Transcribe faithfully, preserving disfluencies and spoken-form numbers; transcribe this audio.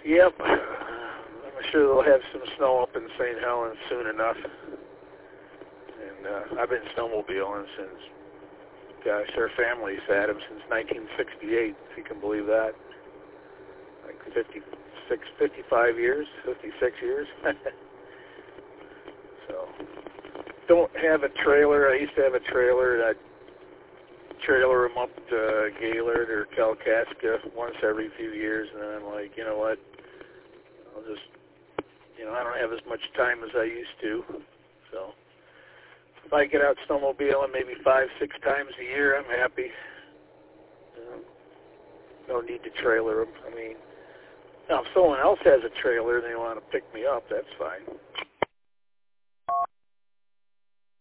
Yep. I'm sure they'll have some snow up in Saint Helens soon enough. And uh, I've been snowmobiling since, gosh, our family's had them since nineteen sixty-eight, if you can believe that. Like fifty-six, fifty-five years, fifty-six years. So, don't have a trailer. I used to have a trailer, and I'd trailer them up to Gaylord or Kalkaska once every few years, and then I'm like, you know what, I'll just, you know, I don't have as much time as I used to, so if I get out snowmobiling maybe five, six times a year, I'm happy. Um, no need to trailer them. I mean, now if someone else has a trailer and they want to pick me up, that's fine.